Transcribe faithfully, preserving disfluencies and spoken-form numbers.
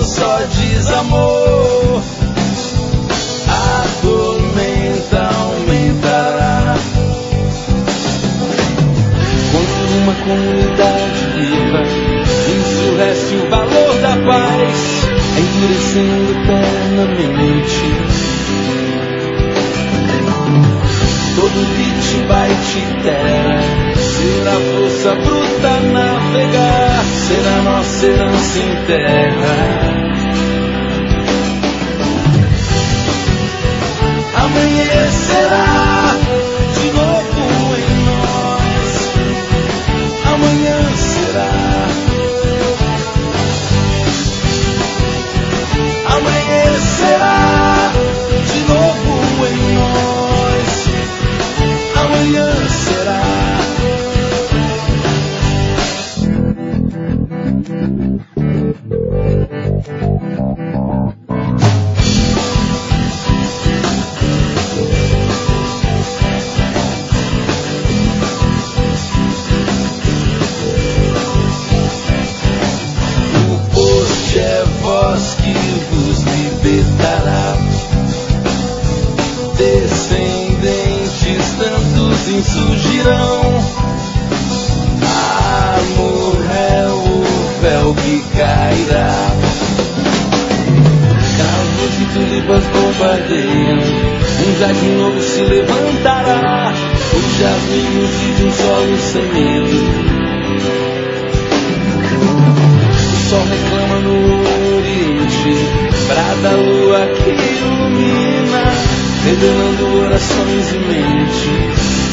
só desamor. A tormenta aumentará. Quando uma comunidade viva ensurrece o valor da paz, endurecendo eternamente. Todo beat, byte, terra será força bruta navegar, será nossa herança em terra. Amanhecerá de novo em nós. Amanhã será. Amanhecerá de novo em nós. Amanhã será. Insurgirão. Amor é o véu que cairá. Cravos e tulipas bombardeiam. Um jardim novo se levantará. Os jasmins de um solo sem medo. O sol reclama no oriente, brada a lua que ilumina, revelando orações e mentes.